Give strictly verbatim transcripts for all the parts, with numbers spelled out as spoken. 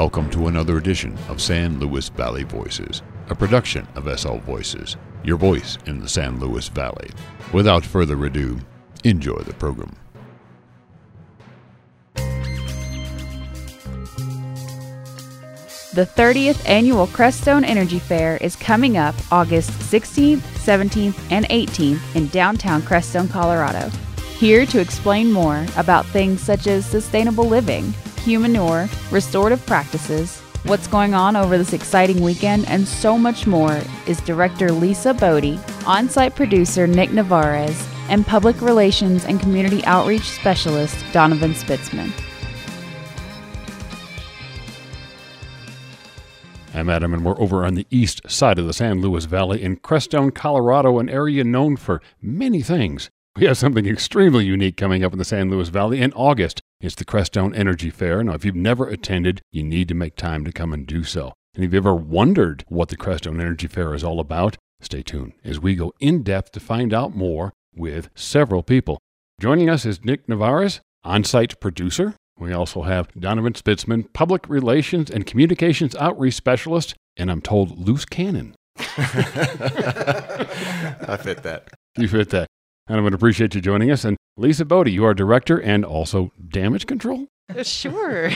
Welcome to another edition of San Luis Valley Voices, a production of S L Voices, your voice in the San Luis Valley. Without further ado, enjoy the program. The thirtieth Annual Crestone Energy Fair is coming up August sixteenth, seventeenth, and eighteenth in downtown Crestone, Colorado. Here to explain more about things such as sustainable living, humanure, restorative practices, what's going on over this exciting weekend, and so much more is Director Lisa Bodie, on-site producer Nick Navarez, and Public Relations and Community Outreach Specialist Donovan Spitzman. I'm Adam, and we're over on the east side of the San Luis Valley in Crestone, Colorado, an area known for many things. We have something extremely unique coming up in the San Luis Valley in August. It's the Crestone Energy Fair. Now, if you've never attended, you need to make time to come and do so. And if you've ever wondered what the Crestone Energy Fair is all about, stay tuned as we go in depth to find out more with several people. Joining us is Nick Navarez, on-site producer. We also have Donovan Spitzman, Public Relations and Communications Outreach Specialist, and I'm told loose cannon. I fit that. You fit that. And I would appreciate you joining us. And Lisa Bodie, you are director and also damage control? Sure.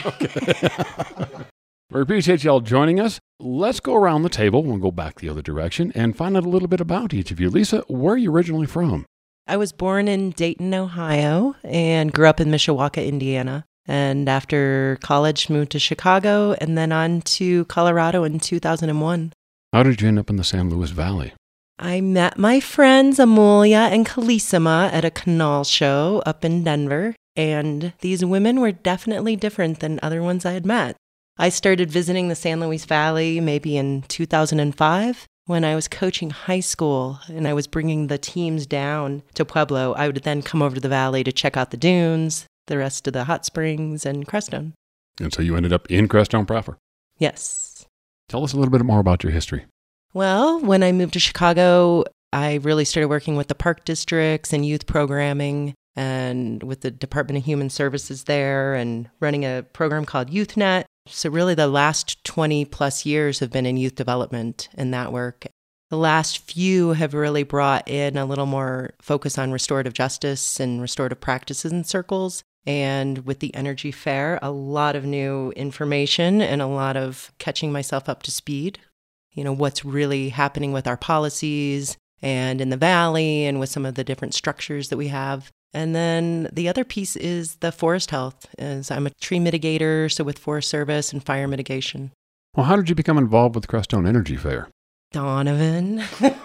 We appreciate you all joining us. Let's go around the table. We'll go back the other direction and find out a little bit about each of you. Lisa, where are you originally from? I was born in Dayton, Ohio, and grew up in Mishawaka, Indiana. And after college, moved to Chicago and then on to Colorado in two thousand one. How did you end up in the San Luis Valley? I met my friends Amelia and Kalissima at a canal show up in Denver, and these women were definitely different than other ones I had met. I started visiting the San Luis Valley maybe in two thousand five when I was coaching high school, and I was bringing the teams down to Pueblo. I would then come over to the valley to check out the dunes, the rest of the hot springs, and Crestone. And so you ended up in Crestone proper? Yes. Tell us a little bit more about your history. Well, when I moved to Chicago, I really started working with the park districts and youth programming and with the Department of Human Services there and running a program called YouthNet. So really the last twenty plus years have been in youth development and that work. The last few have really brought in a little more focus on restorative justice and restorative practices in circles. And with the Energy Fair, a lot of new information and a lot of catching myself up to speed. You know, what's really happening with our policies and in the valley and with some of the different structures that we have. And then the other piece is the forest health. Is I'm a tree mitigator, so with Forest Service and fire mitigation. Well, how did you become involved with the Crestone Energy Fair? Donovan.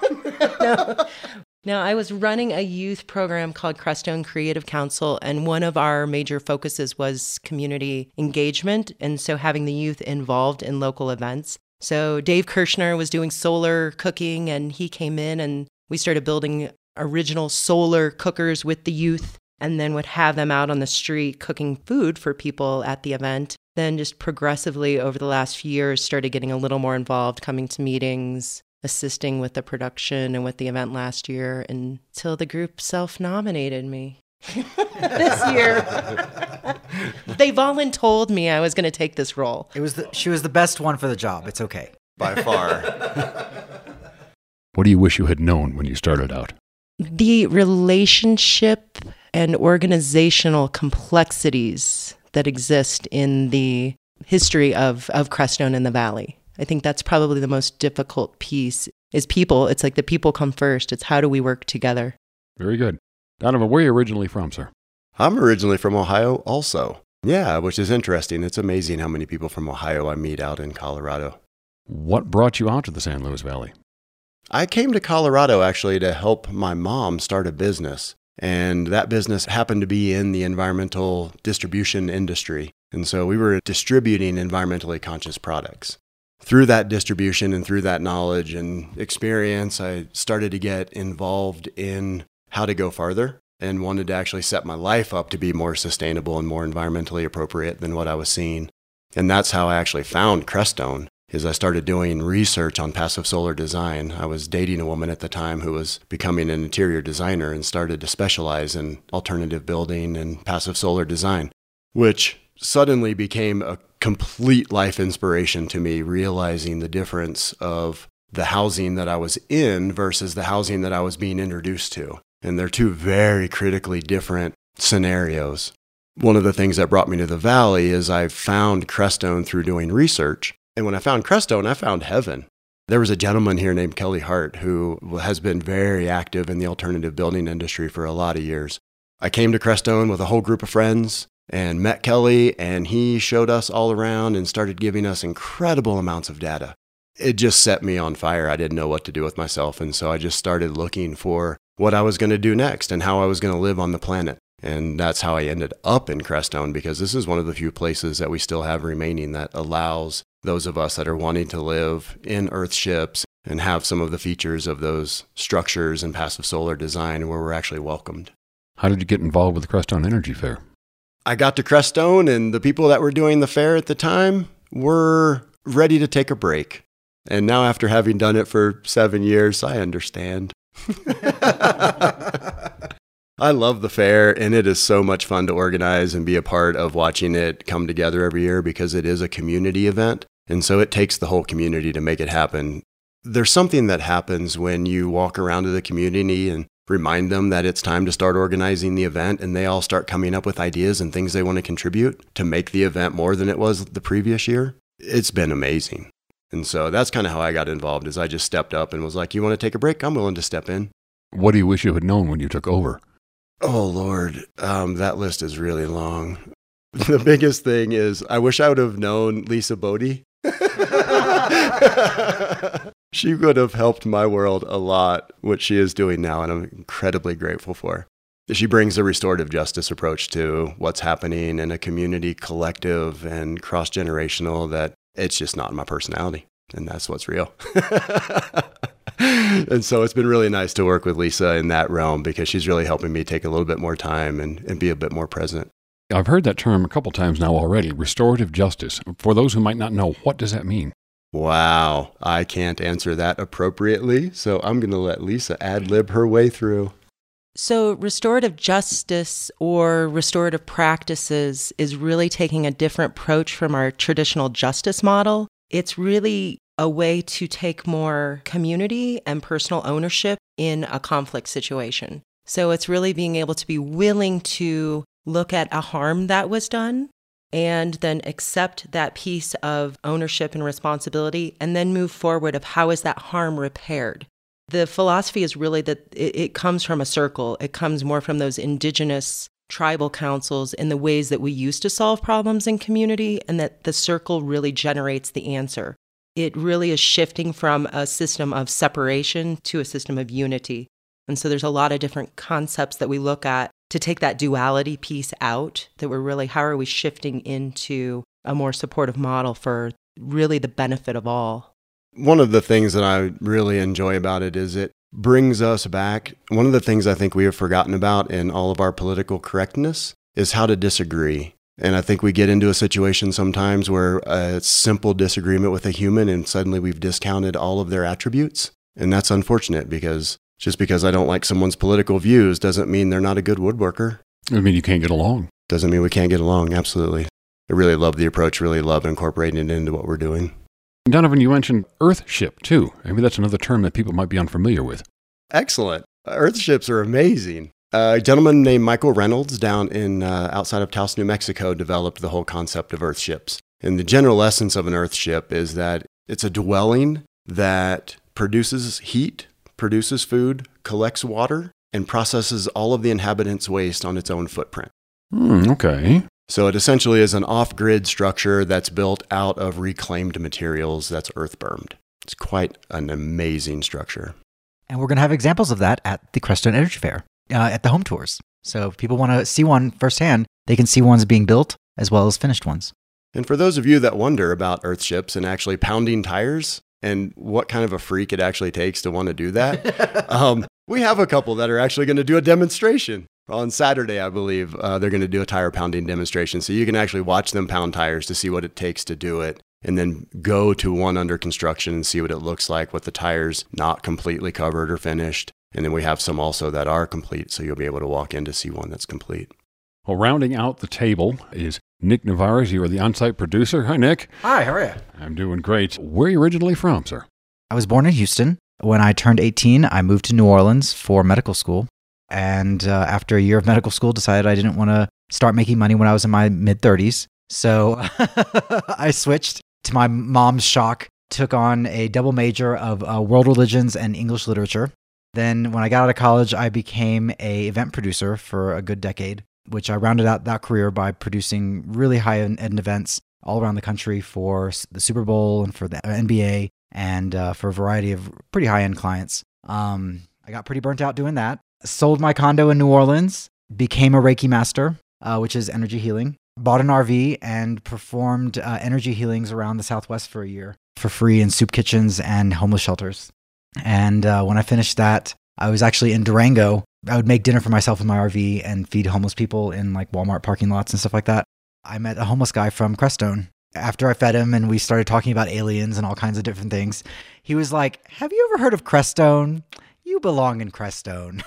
no. Now, I was running a youth program called Crestone Creative Council, and one of our major focuses was community engagement, and so having the youth involved in local events. So Dave Kirshner was doing solar cooking, and he came in and we started building original solar cookers with the youth and then would have them out on the street cooking food for people at the event. Then just progressively over the last few years started getting a little more involved, coming to meetings, assisting with the production and with the event last year until the group self-nominated me. This year. They voluntold me I was going to take this role. It was the, she was the best one for the job. It's okay. By far. What do you wish you had known when you started out? The relationship and organizational complexities that exist in the history of, of Crestone in the Valley. I think that's probably the most difficult piece is people. It's like the people come first. It's how do we work together? Very good. Donovan, where are you originally from, sir? I'm originally from Ohio also. Yeah, which is interesting. It's amazing how many people from Ohio I meet out in Colorado. What brought you out to the San Luis Valley? I came to Colorado actually to help my mom start a business. And that business happened to be in the environmental distribution industry. And so we were distributing environmentally conscious products. Through that distribution and through that knowledge and experience, I started to get involved in how to go farther and wanted to actually set my life up to be more sustainable and more environmentally appropriate than what I was seeing. And that's how I actually found Crestone, is I started doing research on passive solar design. I was dating a woman at the time who was becoming an interior designer and started to specialize in alternative building and passive solar design, which suddenly became a complete life inspiration to me, realizing the difference of the housing that I was in versus the housing that I was being introduced to. And they're two very critically different scenarios. One of the things that brought me to the Valley is I found Crestone through doing research. And when I found Crestone, I found heaven. There was a gentleman here named Kelly Hart who has been very active in the alternative building industry for a lot of years. I came to Crestone with a whole group of friends and met Kelly, and he showed us all around and started giving us incredible amounts of data. It just set me on fire. I didn't know what to do with myself, and so I just started looking for what I was going to do next and how I was going to live on the planet. And that's how I ended up in Crestone, because this is one of the few places that we still have remaining that allows those of us that are wanting to live in Earthships and have some of the features of those structures and passive solar design where we're actually welcomed. How did you get involved with the Crestone Energy Fair? I got to Crestone, and the people that were doing the fair at the time were ready to take a break. And now, after having done it for seven years, I understand. I love the fair, and it is so much fun to organize and be a part of watching it come together every year, because it is a community event. And so it takes the whole community to make it happen. There's something that happens when you walk around to the community and remind them that it's time to start organizing the event, and they all start coming up with ideas and things they want to contribute to make the event more than it was the previous year. It's been amazing. And so that's kind of how I got involved, is I just stepped up and was like, you want to take a break? I'm willing to step in. What do you wish you had known when you took over? Oh, Lord, um, that list is really long. The biggest thing is I wish I would have known Lisa Bodie. She would have helped my world a lot, what she is doing now, and I'm incredibly grateful for. She brings a restorative justice approach to what's happening in a community collective and cross-generational that it's just not my personality, and that's what's real. And so it's been really nice to work with Lisa in that realm, because she's really helping me take a little bit more time and, and be a bit more present. I've heard that term a couple times now already, restorative justice. For those who might not know, what does that mean? Wow, I can't answer that appropriately, so I'm going to let Lisa ad-lib her way through. So restorative justice or restorative practices is really taking a different approach from our traditional justice model. It's really a way to take more community and personal ownership in a conflict situation. So it's really being able to be willing to look at a harm that was done and then accept that piece of ownership and responsibility, and then move forward of how is that harm repaired. The philosophy is really that it, it comes from a circle. It comes more from those indigenous tribal councils and the ways that we used to solve problems in community, and that the circle really generates the answer. It really is shifting from a system of separation to a system of unity. And so there's a lot of different concepts that we look at to take that duality piece out, that we're really, how are we shifting into a more supportive model for really the benefit of all? One of the things that I really enjoy about it is it brings us back. One of the things I think we have forgotten about in all of our political correctness is how to disagree. And I think we get into a situation sometimes where a simple disagreement with a human and suddenly we've discounted all of their attributes. And that's unfortunate, because just because I don't like someone's political views doesn't mean they're not a good woodworker. I mean, you can't get along. Doesn't mean we can't get along, absolutely. I really love the approach, really love incorporating it into what we're doing. Donovan, you mentioned Earthship, too. Maybe that's another term that people might be unfamiliar with. Excellent. Earthships are amazing. A gentleman named Michael Reynolds down in uh, outside of Taos, New Mexico, developed the whole concept of Earthships. And the general essence of an Earthship is that it's a dwelling that produces heat, produces food, collects water, and processes all of the inhabitants' waste on its own footprint. Hmm, okay. So it essentially is an off-grid structure that's built out of reclaimed materials that's earth-bermed. It's quite an amazing structure. And we're going to have examples of that at the Crestone Energy Fair, uh, at the home tours. So if people want to see one firsthand, they can see ones being built as well as finished ones. And for those of you that wonder about Earthships and actually pounding tires and what kind of a freak it actually takes to want to do that, um, we have a couple that are actually going to do a demonstration. On Saturday, I believe, uh, they're going to do a tire pounding demonstration. So you can actually watch them pound tires to see what it takes to do it, and then go to one under construction and see what it looks like with the tires not completely covered or finished. And then we have some also that are complete, so you'll be able to walk in to see one that's complete. Well, rounding out the table is Nick Navarez, you are the on-site producer. Hi, Nick. Hi, how are you? I'm doing great. Where are you originally from, sir? I was born in Houston. When I turned eighteen, I moved to New Orleans for medical school. And uh, after a year of medical school, decided I didn't want to start making money when I was in my mid-thirties. So I switched to my mom's shock, took on a double major of uh, world religions and English literature. Then when I got out of college, I became a event producer for a good decade, which I rounded out that career by producing really high-end events all around the country for the Super Bowl and for the N B A and uh, for a variety of pretty high-end clients. Um, I got pretty burnt out doing that. Sold my condo in New Orleans, became a Reiki master, uh, which is energy healing. Bought an R V and performed uh, energy healings around the Southwest for a year for free in soup kitchens and homeless shelters. And uh, when I finished that, I was actually in Durango. I would make dinner for myself in my R V and feed homeless people in like Walmart parking lots and stuff like that. I met a homeless guy from Crestone. After I fed him and we started talking about aliens and all kinds of different things, he was like, "Have you ever heard of Crestone? You belong in Crestone."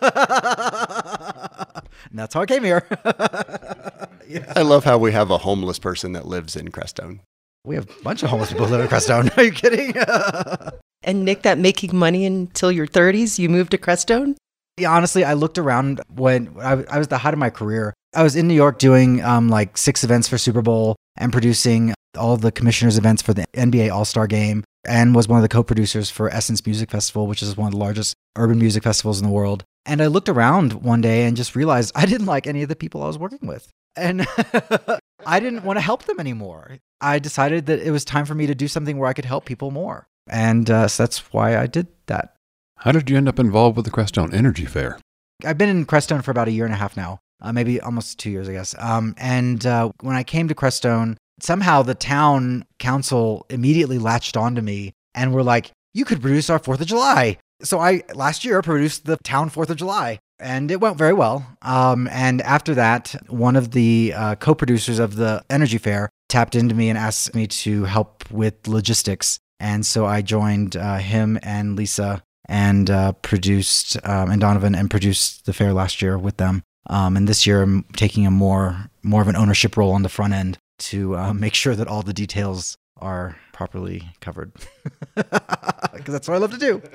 And that's how I came here. Yeah. I love how we have a homeless person that lives in Crestone. We have a bunch of homeless people who live in Crestone. Are you kidding? And Nick, that making money until your thirties, you moved to Crestone? Yeah, honestly, I looked around when I, I was the height of my career. I was in New York doing um, like six events for Super Bowl and producing all the commissioners' events for the N B A All-Star Game, and was one of the co-producers for Essence Music Festival, which is one of the largest urban music festivals in the world. And I looked around one day and just realized I didn't like any of the people I was working with. And I didn't want to help them anymore. I decided that it was time for me to do something where I could help people more. And uh, so that's why I did that. How did you end up involved with the Crestone Energy Fair? I've been in Crestone for about a year and a half now, uh, maybe almost two years, I guess. Um, and uh, when I came to Crestone, somehow the town council immediately latched onto me and were like, "You could produce our fourth of July. So I, last year, produced the town fourth of July. And it went very well. Um, and after that, one of the uh, co-producers of the Energy Fair tapped into me and asked me to help with logistics. And so I joined uh, him and Lisa and uh, produced, um, and Donovan, and produced the fair last year with them. Um, and this year, I'm taking a more more of an ownership role on the front end to uh, make sure that all the details are properly covered. Because that's what I love to do.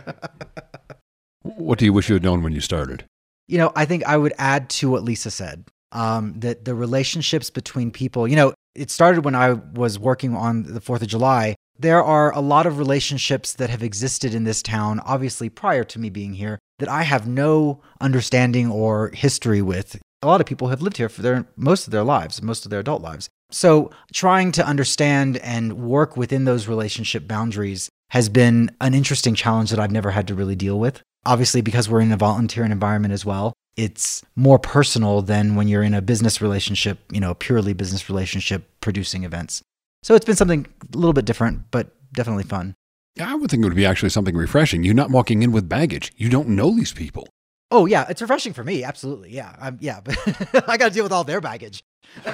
What do you wish you had known when you started? You know, I think I would add to what Lisa said, um, that the relationships between people, you know, it started when I was working on the fourth of July. There are a lot of relationships that have existed in this town, obviously prior to me being here, that I have no understanding or history with. A lot of people have lived here for their most of their lives, most of their adult lives. So trying to understand and work within those relationship boundaries has been an interesting challenge that I've never had to really deal with. Obviously, because we're in a volunteer environment as well, it's more personal than when you're in a business relationship, you know, purely business relationship producing events. So it's been something a little bit different, but definitely fun. I would think it would be actually something refreshing. You're not walking in with baggage. You don't know these people. Oh, yeah. It's refreshing for me. Absolutely. Yeah. I'm, yeah. But I got to deal with all their baggage.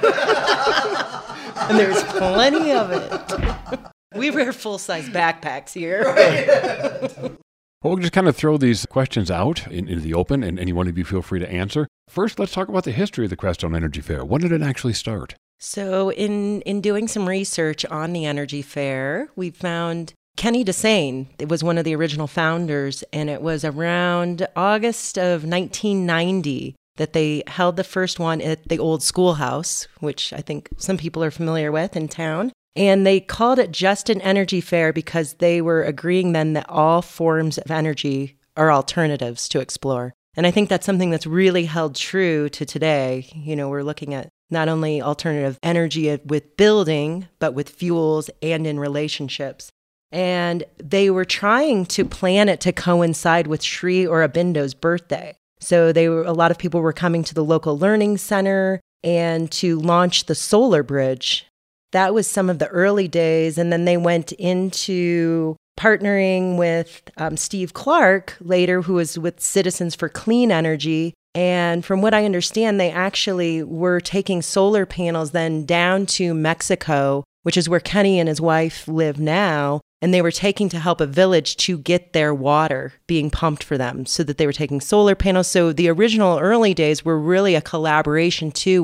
And there's plenty of it. We wear full-size backpacks here. Well, we'll just kind of throw these questions out in, into the open, and any one of you feel free to answer. First, let's talk about the history of the Crestone Energy Fair. When did it actually start? So in, in doing some research on the Energy Fair, we found Kenny Desane. It was one of the original founders, and it was around August of nineteen ninety that they held the first one at the old schoolhouse, which I think some people are familiar with in town. And they called it just an energy fair because they were agreeing then that all forms of energy are alternatives to explore. And I think that's something that's really held true to today. You know, we're looking at not only alternative energy with building, but with fuels and in relationships. And they were trying to plan it to coincide with Sri Aurobindo's birthday. So they were, a lot of people were coming to the local learning center and to launch the solar bridge. That was some of the early days. And then they went into partnering with um, Steve Clark later, who was with Citizens for Clean Energy. And from what I understand, they actually were taking solar panels then down to Mexico, which is where Kenny and his wife live now. And they were taking to help a village to get their water being pumped for them so that they were taking solar panels. So the original early days were really a collaboration too with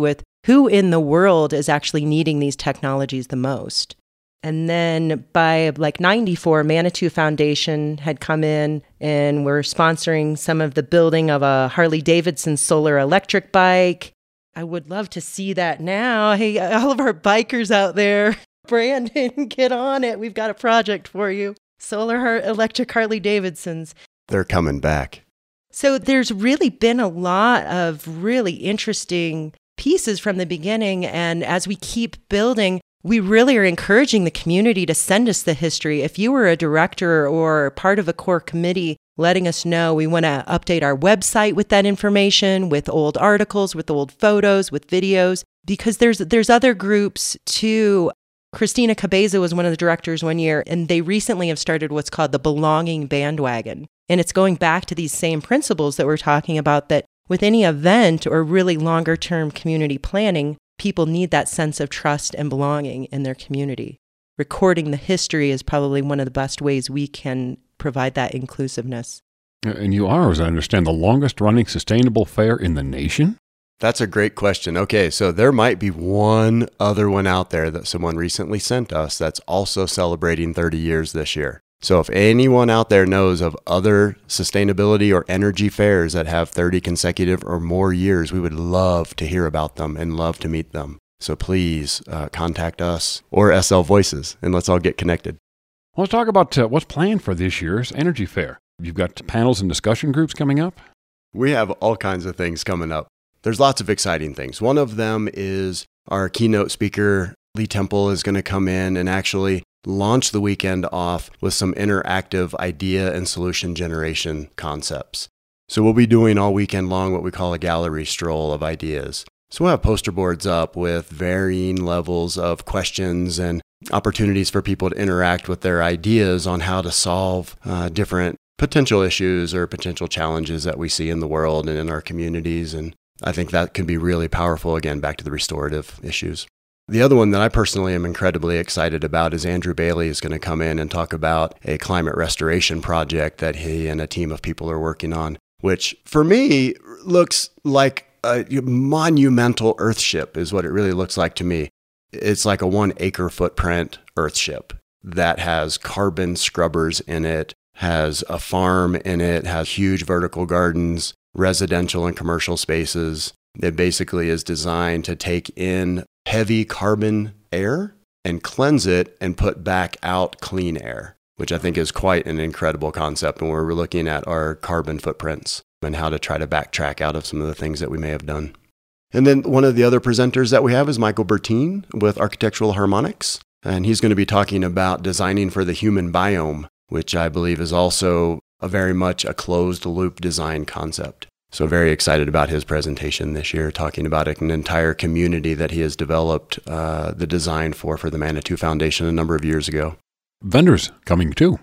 who in the world is actually needing these technologies the most? And then by like ninety-four, Manitou Foundation had come in and were sponsoring some of the building of a Harley-Davidson solar electric bike. I would love to see that now. Hey, all of our bikers out there, Brandon, get on it. We've got a project for you. Solar har- electric Harley-Davidsons. They're coming back. So there's really been a lot of really interesting pieces from the beginning. And as we keep building, we really are encouraging the community to send us the history. If you were a director or part of a core committee, letting us know. We want to update our website with that information, with old articles, with old photos, with videos, because there's there's other groups too. Christina Cabeza was one of the directors one year, and they recently have started what's called the Belonging Bandwagon. And it's going back to these same principles that we're talking about, that with any event or really longer term community planning, people need that sense of trust and belonging in their community. Recording the history is probably one of the best ways we can provide that inclusiveness. And you are, as I understand, the longest running sustainable fair in the nation? That's a great question. Okay, so there might be one other one out there that someone recently sent us that's also celebrating thirty years this year. So if anyone out there knows of other sustainability or energy fairs that have thirty consecutive or more years, we would love to hear about them and love to meet them. So please uh, contact us or S L Voices, and let's all get connected. Well, let's talk about uh, what's planned for this year's Energy Fair. You've got panels and discussion groups coming up? We have all kinds of things coming up. There's lots of exciting things. One of them is our keynote speaker, Lee Temple, is going to come in and actually launch the weekend off with some interactive idea and solution generation concepts. So we'll be doing all weekend long what we call a gallery stroll of ideas. So we'll have poster boards up with varying levels of questions and opportunities for people to interact with their ideas on how to solve uh, different potential issues or potential challenges that we see in the world and in our communities. And I think that can be really powerful, again, back to the restorative issues. The other one that I personally am incredibly excited about is Andrew Bailey is going to come in and talk about a climate restoration project that he and a team of people are working on, which for me looks like a monumental earthship is what it really looks like to me. It's like a one acre footprint earthship that has carbon scrubbers in it, has a farm in it, has huge vertical gardens, residential and commercial spaces. It basically is designed to take in heavy carbon air and cleanse it and put back out clean air, which I think is quite an incredible concept when we're looking at our carbon footprints and how to try to backtrack out of some of the things that we may have done. And then one of the other presenters that we have is Michael Bertine with Architectural Harmonics, and he's going to be talking about designing for the human biome, which I believe is also a very much a closed loop design concept. So very excited about his presentation this year, talking about an entire community that he has developed uh, the design for for the Manitou Foundation a number of years ago. Vendors coming too.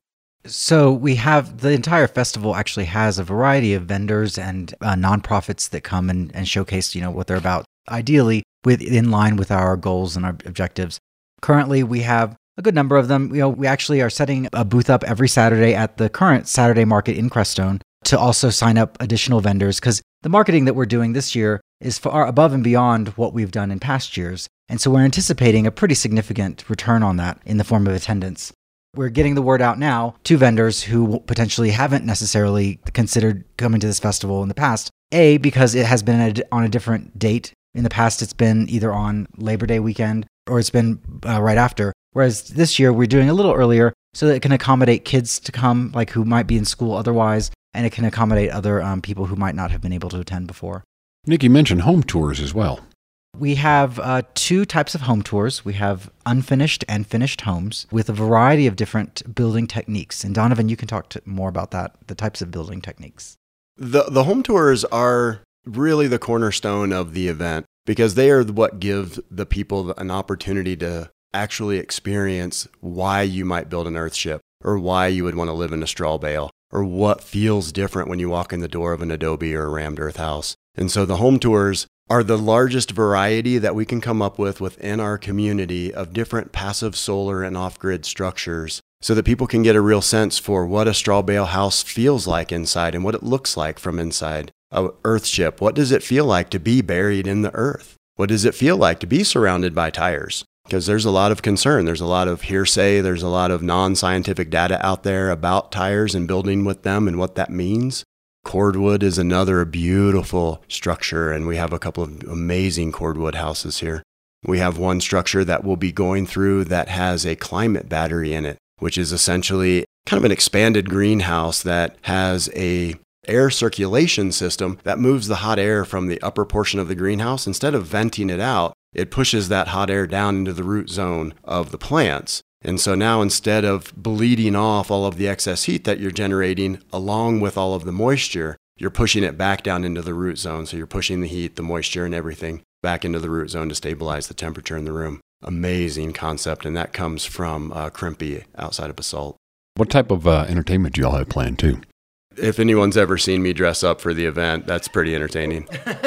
So we have, the entire festival actually has a variety of vendors and uh, nonprofits that come and, and showcase, you know, what they're about, ideally with in line with our goals and our objectives. Currently, we have a good number of them. You know, we actually are setting a booth up every Saturday at the current Saturday market in Crestone to also sign up additional vendors, because the marketing that we're doing this year is far above and beyond what we've done in past years. And so we're anticipating a pretty significant return on that in the form of attendance. We're getting the word out now to vendors who potentially haven't necessarily considered coming to this festival in the past. A, because it has been a, on a different date. In the past, it's been either on Labor Day weekend or it's been uh, right after. Whereas this year, we're doing a little earlier so that it can accommodate kids to come, like who might be in school otherwise, and it can accommodate other um, people who might not have been able to attend before. Nick, you mentioned home tours as well. We have uh, two types of home tours. We have unfinished and finished homes with a variety of different building techniques. And Donovan, you can talk to more about that, the types of building techniques. The, the home tours are really the cornerstone of the event because they are what give the people an opportunity to actually experience why you might build an earthship or why you would want to live in a straw bale or what feels different when you walk in the door of an adobe or a rammed earth house. And so the home tours are the largest variety that we can come up with within our community of different passive solar and off-grid structures so that people can get a real sense for what a straw bale house feels like inside and what it looks like from inside. A earthship, what does it feel like to be buried in the earth? what does it feel like to be surrounded by tires? Because there's a lot of concern. There's a lot of hearsay. There's a lot of non-scientific data out there about tires and building with them and what that means. Cordwood is another beautiful structure, and we have a couple of amazing cordwood houses here. We have one structure that we'll be going through that has a climate battery in it, which is essentially kind of an expanded greenhouse that has a air circulation system that moves the hot air from the upper portion of the greenhouse. Instead of venting it out, it pushes that hot air down into the root zone of the plants. And so now instead of bleeding off all of the excess heat that you're generating along with all of the moisture, you're pushing it back down into the root zone. So you're pushing the heat, the moisture, and everything back into the root zone to stabilize the temperature in the room. Amazing concept, and that comes from uh, Crimpy outside of Basalt. What type of uh, entertainment do y'all have planned too? If anyone's ever seen me dress up for the event, that's pretty entertaining.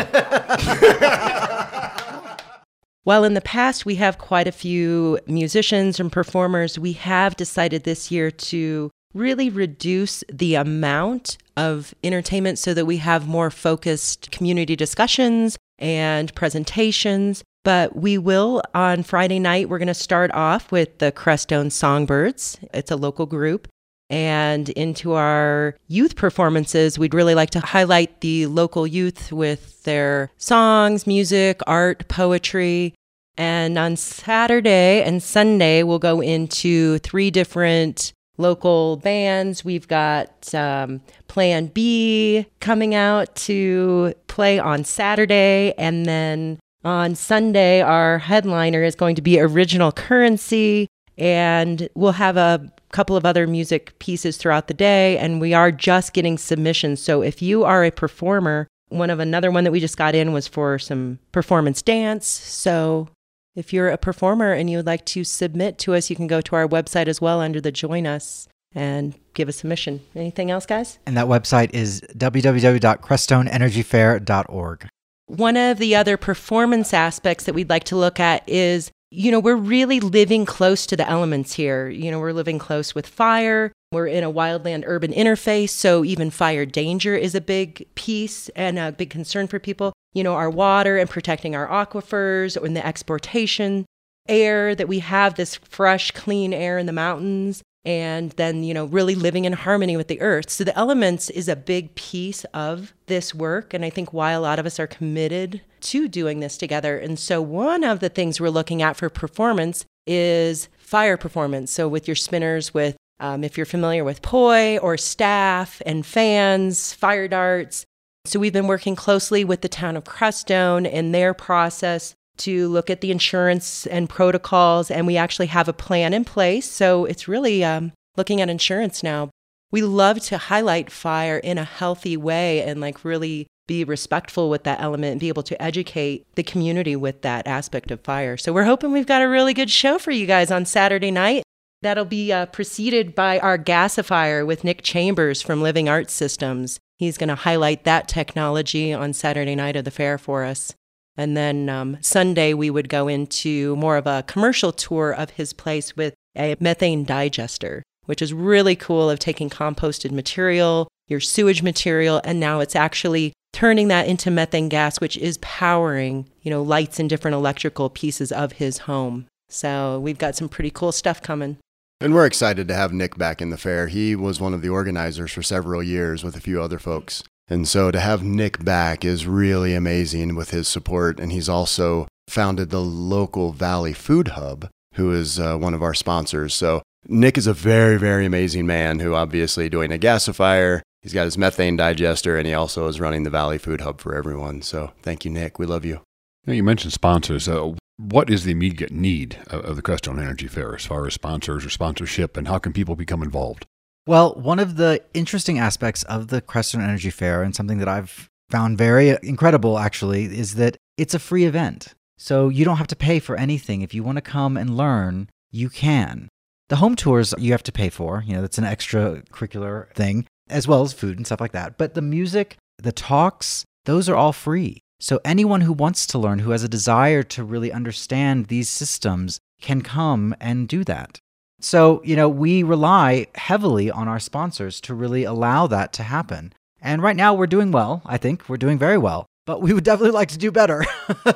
While in the past we have quite a few musicians and performers, we have decided this year to really reduce the amount of entertainment so that we have more focused community discussions and presentations. But we will, on Friday night, we're going to start off with the Crestone Songbirds. It's a local group. And into our youth performances, we'd really like to highlight the local youth with their songs, music, art, poetry. And on Saturday and Sunday, we'll go into three different local bands. We've got um, Plan B coming out to play on Saturday. And then on Sunday, our headliner is going to be Original Currency. And we'll have a couple of other music pieces throughout the day. And we are just getting submissions. So if you are a performer, one of another one that we just got in was for some performance dance. So if you're a performer and you would like to submit to us, you can go to our website as well under the Join Us and give a submission. Anything else, guys? And that website is w w w dot crestone energy fair dot org. One of the other performance aspects that we'd like to look at is, you know, we're really living close to the elements here. You know, we're living close with fire. We're in a wildland urban interface, so even fire danger is a big piece and a big concern for people. You know, our water and protecting our aquifers and the exportation air, that we have this fresh, clean air in the mountains, and then, you know, really living in harmony with the earth. So the elements is a big piece of this work, and I think why a lot of us are committed to doing this together. And so one of the things we're looking at for performance is fire performance. So with your spinners, with um, if you're familiar with poi or staff and fans, fire darts. So we've been working closely with the town of Crestone and their process to look at the insurance and protocols, and we actually have a plan in place. So it's really um, looking at insurance now. We love to highlight fire in a healthy way and like really be respectful with that element and be able to educate the community with that aspect of fire. So we're hoping we've got a really good show for you guys on Saturday night. That'll be uh, preceded by our gasifier with Nick Chambers from Living Arts Systems. He's going to highlight that technology on Saturday night of the fair for us. And then um, Sunday, we would go into more of a commercial tour of his place with a methane digester, which is really cool, of taking composted material, your sewage material, and now it's actually turning that into methane gas, which is powering, you know, lights and different electrical pieces of his home. So we've got some pretty cool stuff coming. And we're excited to have Nick back in the fair. He was one of the organizers for several years with a few other folks. And so to have Nick back is really amazing with his support. And he's also founded the local Valley Food Hub, who is uh, one of our sponsors. So Nick is a very, very amazing man who obviously doing a gasifier. He's got his methane digester, and he also is running the Valley Food Hub for everyone. So thank you, Nick. We love you. Now, you mentioned sponsors. Uh, what is the immediate need of, of the Crestone Energy Fair as far as sponsors or sponsorship, and how can people become involved? Well, one of the interesting aspects of the Crestone Energy Fair, and something that I've found very incredible actually, is that it's a free event. So you don't have to pay for anything. If you want to come and learn, you can. The home tours you have to pay for, you know, that's an extracurricular thing, as well as food and stuff like that. But the music, the talks, those are all free. So anyone who wants to learn, who has a desire to really understand these systems, can come and do that. So, you know, we rely heavily on our sponsors to really allow that to happen. And right now we're doing well. I think we're doing very well. but we would definitely like to do better.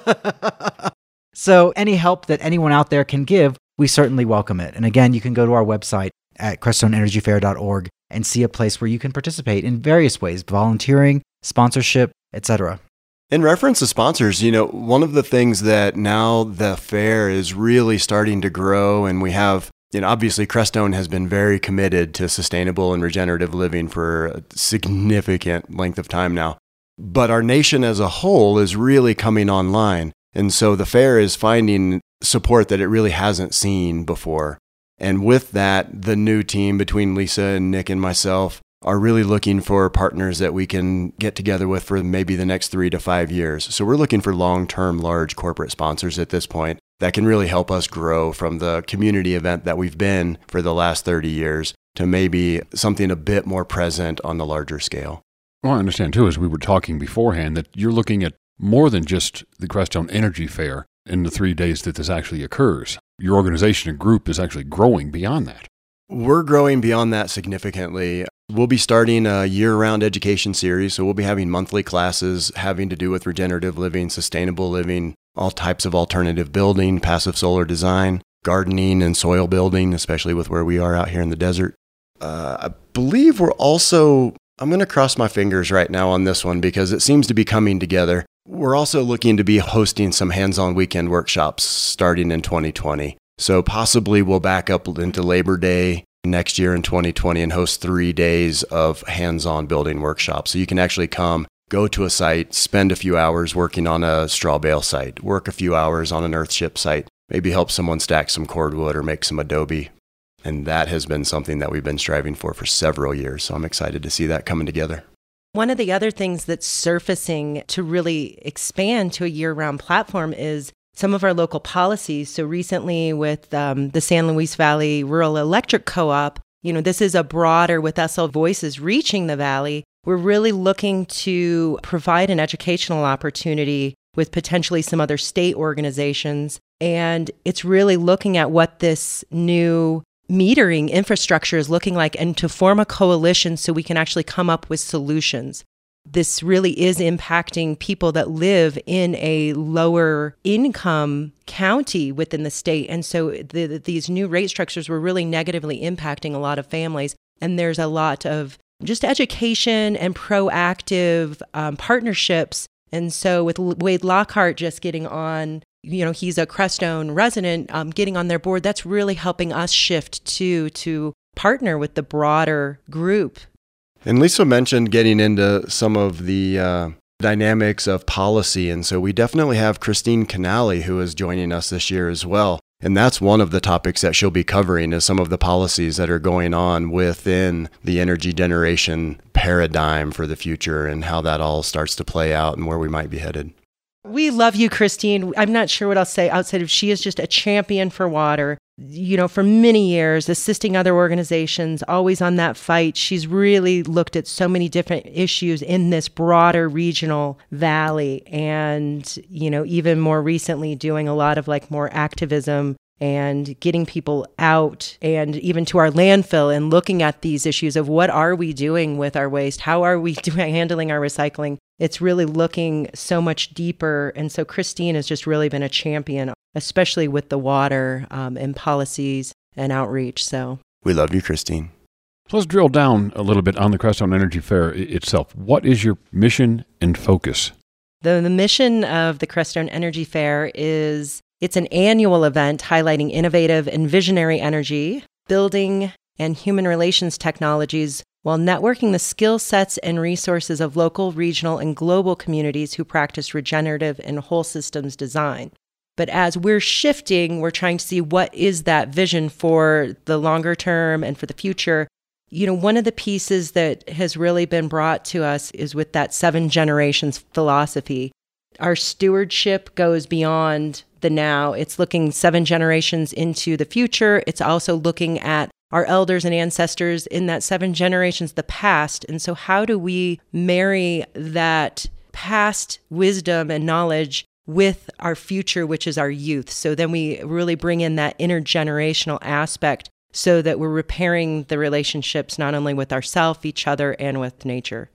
So any help that anyone out there can give, we certainly welcome it. And again, you can go to our website at crestone energy fair dot org and see a place where you can participate in various ways, volunteering, sponsorship, et cetera. In reference to sponsors, you know, one of the things that now the fair is really starting to grow, and we have, you know, obviously Crestone has been very committed to sustainable and regenerative living for a significant length of time now. But our nation as a whole is really coming online. And so the fair is finding support that it really hasn't seen before. And with that, the new team between Lisa and Nick and myself are really looking for partners that we can get together with for maybe the next three to five years. So we're looking for long-term, large corporate sponsors at this point that can really help us grow from the community event that we've been for the last thirty years to maybe something a bit more present on the larger scale. Well, I understand, too, as we were talking beforehand, that you're looking at more than just the Crestone Energy Fair in the three days that this actually occurs. Your organization and group is actually growing beyond that. We're growing beyond that significantly. We'll be starting a year-round education series, so we'll be having monthly classes having to do with regenerative living, sustainable living, all types of alternative building, passive solar design, gardening and soil building, especially with where we are out here in the desert. Uh, I believe we're also, I'm going to cross my fingers right now on this one because it seems to be coming together. We're also looking to be hosting some hands-on weekend workshops starting in twenty twenty. So possibly we'll back up into Labor Day next year in twenty twenty and host three days of hands-on building workshops. So you can actually come, go to a site, spend a few hours working on a straw bale site, work a few hours on an earthship site, maybe help someone stack some cordwood or make some adobe. And that has been something that we've been striving for for several years. So I'm excited to see that coming together. One of the other things that's surfacing to really expand to a year-round platform is some of our local policies. So recently with um, the San Luis Valley Rural Electric Co-op, you know, this is a broader, with S L Voices reaching the Valley, we're really looking to provide an educational opportunity with potentially some other state organizations. And it's really looking at what this new metering infrastructure is looking like and to form a coalition so we can actually come up with solutions. This really is impacting people that live in a lower income county within the state. And so the, the, these new rate structures were really negatively impacting a lot of families. And there's a lot of just education and proactive um, partnerships. And so with Wade Lockhart just getting on, you know, he's a Crestone resident, um, getting on their board, that's really helping us shift to, to partner with the broader group. And Lisa mentioned getting into some of the uh, dynamics of policy. And so we definitely have Christine Canali, who is joining us this year as well. And that's one of the topics that she'll be covering is some of the policies that are going on within the energy generation paradigm for the future and how that all starts to play out and where we might be headed. We love you, Christine. I'm not sure what I'll say outside of she is just a champion for water. You know, for many years, assisting other organizations, always on that fight. She's really looked at so many different issues in this broader regional valley. And, you know, even more recently doing a lot of like more activism and getting people out and even to our landfill and looking at these issues of what are we doing with our waste? How are we doing, handling our recycling? It's really looking so much deeper. And so Christine has just really been a champion, especially with the water um, and policies and outreach. So we love you, Christine. So let's drill down a little bit on the Crestone Energy Fair itself. What is your mission and focus? The, the mission of the Crestone Energy Fair is it's an annual event highlighting innovative and visionary energy, building, and human relations technologies while networking the skill sets and resources of local, regional, and global communities who practice regenerative and whole systems design. But as we're shifting, we're trying to see what is that vision for the longer term and for the future. You know, one of the pieces that has really been brought to us is with that seven generations philosophy. Our stewardship goes beyond the now. It's looking seven generations into the future. It's also looking at our elders and ancestors in that seven generations, the past. And so how do we marry that past wisdom and knowledge with our future, which is our youth? So then we really bring in that intergenerational aspect so that we're repairing the relationships not only with ourselves, each other, and with nature.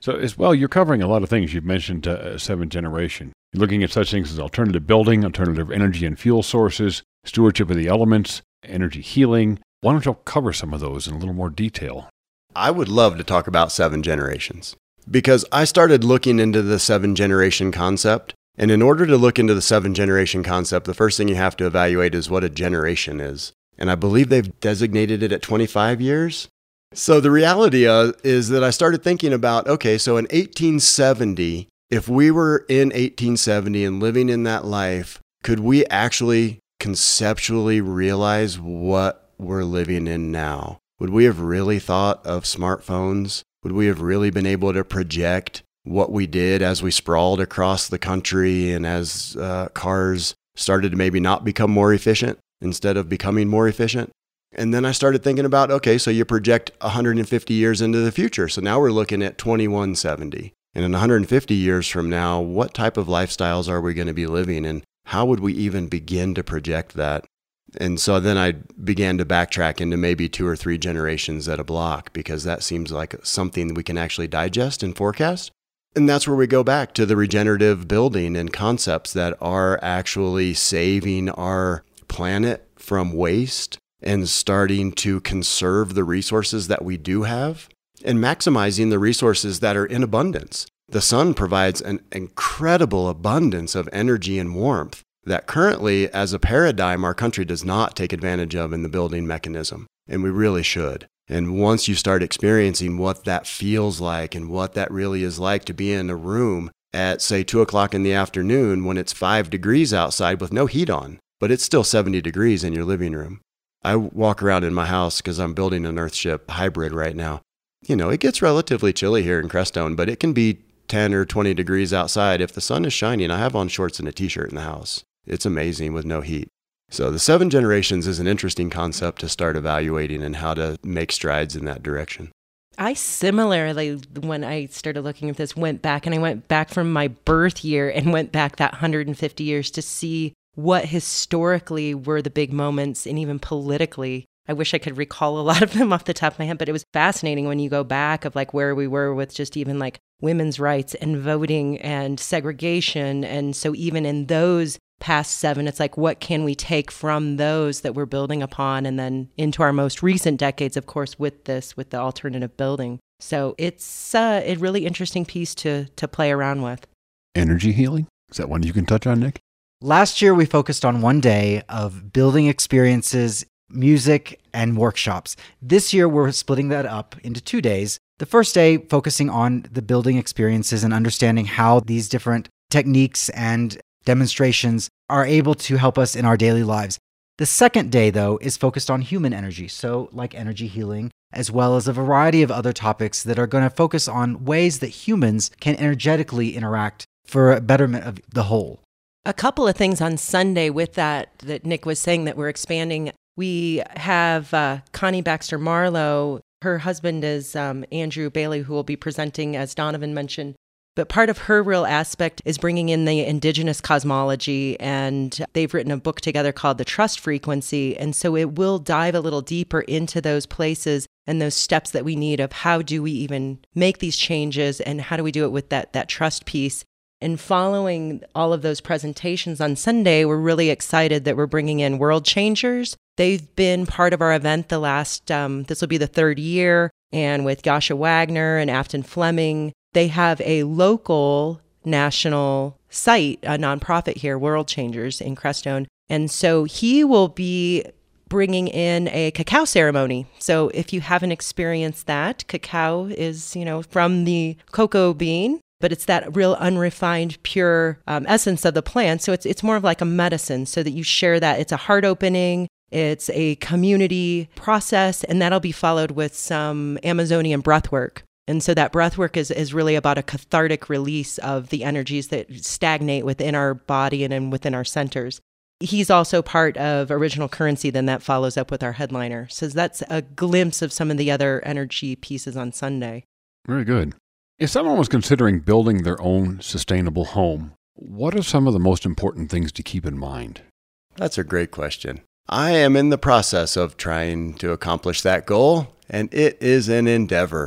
So as well, you're covering a lot of things. You've mentioned uh, seventh generation. You're looking at such things as alternative building, alternative energy and fuel sources, stewardship of the elements, energy healing. Why don't you cover some of those in a little more detail? I would love to talk about seven generations because I started looking into the seven generation concept. And in order to look into the seven generation concept, the first thing you have to evaluate is what a generation is. And I believe they've designated it at twenty-five years. So the reality uh, is that I started thinking about, okay, so in eighteen seventy, if we were in eighteen seventy and living in that life, could we actually conceptually realize what we're living in now? Would we have really thought of smartphones? Would we have really been able to project what we did as we sprawled across the country and as uh, cars started to maybe not become more efficient instead of becoming more efficient? And then I started thinking about, okay, so you project one hundred fifty years into the future. So now we're looking at twenty-one seventy. And in one hundred fifty years from now, what type of lifestyles are we going to be living? And how would we even begin to project that? And so then I began to backtrack into maybe two or three generations at a block, because that seems like something we can actually digest and forecast. And that's where we go back to the regenerative building and concepts that are actually saving our planet from waste and starting to conserve the resources that we do have and maximizing the resources that are in abundance. The sun provides an incredible abundance of energy and warmth that currently, as a paradigm, our country does not take advantage of in the building mechanism, and we really should. And once you start experiencing what that feels like and what that really is like to be in a room at, say, two o'clock in the afternoon when it's five degrees outside with no heat on, but it's still seventy degrees in your living room. I walk around in my house because I'm building an Earthship hybrid right now. You know, it gets relatively chilly here in Crestone, but it can be ten or twenty degrees outside. If the sun is shining, I have on shorts and a t-shirt in the house. It's amazing with no heat. So the seven generations is an interesting concept to start evaluating and how to make strides in that direction. I similarly, when I started looking at this, went back and I went back from my birth year and went back that one hundred fifty years to see what historically were the big moments, and even politically. I wish I could recall a lot of them off the top of my head, but it was fascinating when you go back of like where we were with just even like women's rights and voting and segregation. And so even in those past seven, it's like, what can we take from those that we're building upon? And then into our most recent decades, of course, with this, with the alternative building. So it's uh, a really interesting piece to to play around with. Energy healing? Is that one you can touch on, Nick? Last year, we focused on one day of building experiences, music, and workshops. This year, we're splitting that up into two days. The first day, focusing on the building experiences and understanding how these different techniques and demonstrations are able to help us in our daily lives. The second day, though, is focused on human energy, so like energy healing, as well as a variety of other topics that are going to focus on ways that humans can energetically interact for a betterment of the whole. A couple of things on Sunday with that, that Nick was saying that we're expanding. We have uh, Connie Baxter Marlowe. Her husband is um, Andrew Bailey, who will be presenting, as Donovan mentioned. But part of her real aspect is bringing in the indigenous cosmology, and they've written a book together called The Trust Frequency. And so it will dive a little deeper into those places and those steps that we need of how do we even make these changes and how do we do it with that, that trust piece. And following all of those presentations on Sunday, we're really excited that we're bringing in World Changers. They've been part of our event the last, um, this will be the third year, and with Yasha Wagner and Afton Fleming, they have a local national site, a nonprofit here, World Changers in Crestone. And so he will be bringing in a cacao ceremony. So if you haven't experienced that, cacao is, you know, from the cocoa bean, but it's that real unrefined, pure um, essence of the plant. So it's it's more of like a medicine, so that you share that. It's a heart opening. It's a community process, and that'll be followed with some Amazonian breath work. And so that breath work is, is really about a cathartic release of the energies that stagnate within our body and, and within our centers. He's also part of Original Currency, then that follows up with our headliner. So that's a glimpse of some of the other energy pieces on Sunday. Very good. If someone was considering building their own sustainable home, what are some of the most important things to keep in mind? That's a great question. I am in the process of trying to accomplish that goal, and it is an endeavor.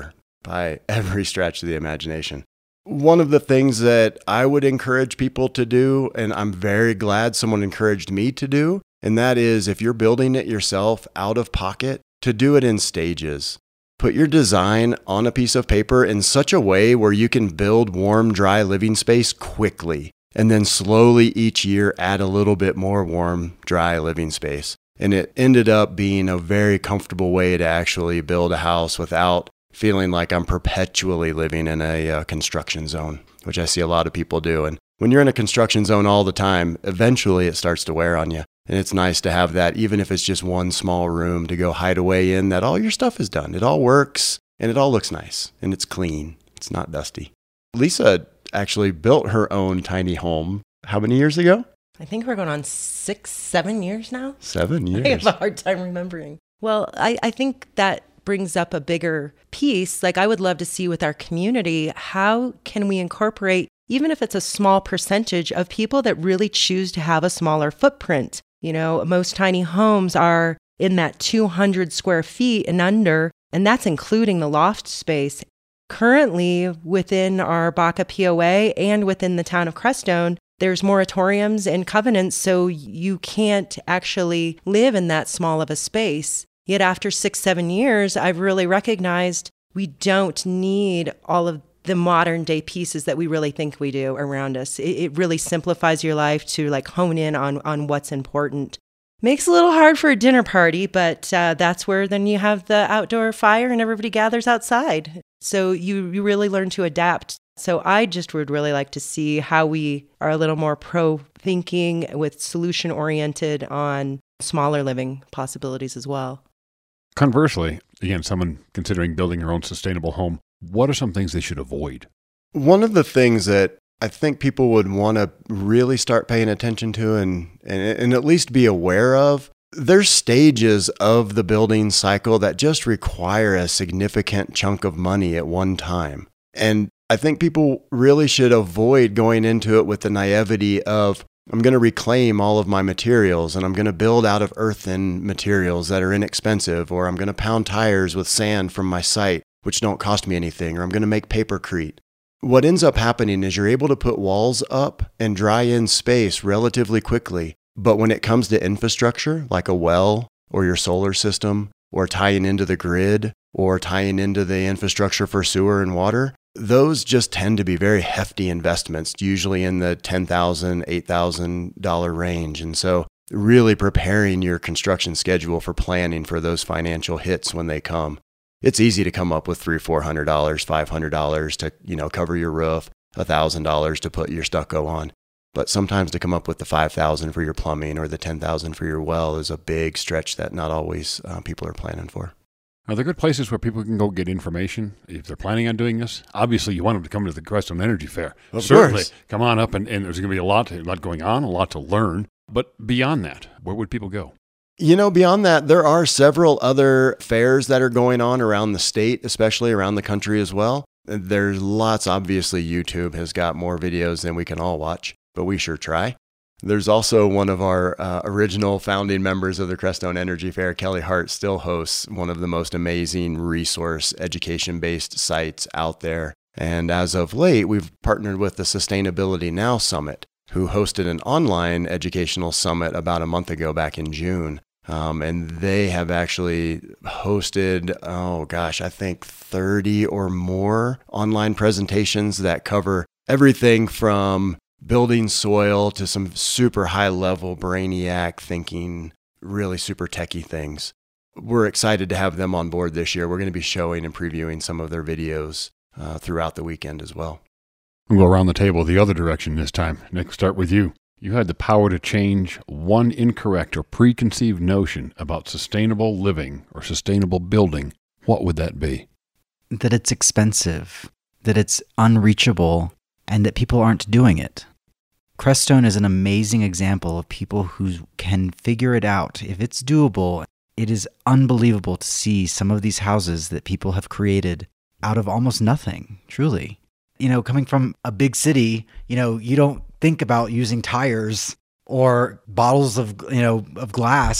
by every stretch of the imagination. One of the things that I would encourage people to do, and I'm very glad someone encouraged me to do, and that is if you're building it yourself out of pocket, to do it in stages. Put your design on a piece of paper in such a way where you can build warm, dry living space quickly, and then slowly each year add a little bit more warm, dry living space. And it ended up being a very comfortable way to actually build a house without feeling like I'm perpetually living in a uh, construction zone, which I see a lot of people do. And when you're in a construction zone all the time, eventually it starts to wear on you. And it's nice to have that, even if it's just one small room to go hide away in, that all your stuff is done. It all works and it all looks nice and it's clean. It's not dusty. Lisa actually built her own tiny home. How many years ago? I think we're going on six, seven years now. Seven years. I have a hard time remembering. Well, I, I think that brings up a bigger piece. Like I would love to see with our community, how can we incorporate, even if it's a small percentage of people that really choose to have a smaller footprint? You know, most tiny homes are in that two hundred square feet and under, and that's including the loft space. Currently, within our Baca P O A and within the town of Crestone, there's moratoriums and covenants, so you can't actually live in that small of a space. Yet after six, seven years, I've really recognized we don't need all of the modern day pieces that we really think we do around us. It, it really simplifies your life to like hone in on, on what's important. Makes it a little hard for a dinner party, but uh, that's where then you have the outdoor fire and everybody gathers outside. So you, you really learn to adapt. So I just would really like to see how we are a little more pro-thinking with solution-oriented on smaller living possibilities as well. Conversely, again, someone considering building their own sustainable home, what are some things they should avoid? One of the things that I think people would want to really start paying attention to and, and, and at least be aware of, there's stages of the building cycle that just require a significant chunk of money at one time. And I think people really should avoid going into it with the naivety of, I'm going to reclaim all of my materials and I'm going to build out of earthen materials that are inexpensive, or I'm going to pound tires with sand from my site, which don't cost me anything, or I'm going to make papercrete. What ends up happening is you're able to put walls up and dry in space relatively quickly. But when it comes to infrastructure, like a well or your solar system, or tying into the grid, or tying into the infrastructure for sewer and water, those just tend to be very hefty investments, usually in the ten thousand dollars, eight thousand dollars range. And so really preparing your construction schedule for planning for those financial hits when they come. It's easy to come up with three hundred dollars, four hundred dollars, five hundred dollars to, you know, cover your roof, one thousand dollars to put your stucco on. But sometimes to come up with the five thousand dollars for your plumbing or the ten thousand dollars for your well is a big stretch that not always uh, people are planning for. Are there good places where people can go get information if they're planning on doing this? Obviously, you want them to come to the Crestone Energy Fair. Of Certainly, course. Come on up, and, and there's going to be a lot, a lot going on, a lot to learn. But beyond that, where would people go? You know, beyond that, there are several other fairs that are going on around the state, especially around the country as well. There's lots, obviously, YouTube has got more videos than we can all watch, but we sure try. There's also one of our uh, original founding members of the Crestone Energy Fair, Kelly Hart, still hosts one of the most amazing resource education-based sites out there. And as of late, we've partnered with the Sustainability Now Summit, who hosted an online educational summit about a month ago back in June. Um, and they have actually hosted, oh gosh, I think thirty or more online presentations that cover everything from building soil to some super high level brainiac thinking, really super techie things. We're excited to have them on board this year. We're going to be showing and previewing some of their videos uh, throughout the weekend as well. We'll go around the table the other direction this time. Nick, start with you. You had the power to change one incorrect or preconceived notion about sustainable living or sustainable building. What would that be? That it's expensive, that it's unreachable, and that people aren't doing it. Crestone is an amazing example of people who can figure it out. If it's doable, it is unbelievable to see some of these houses that people have created out of almost nothing, truly. You know, coming from a big city, you know, you don't think about using tires or bottles of, you know, of glass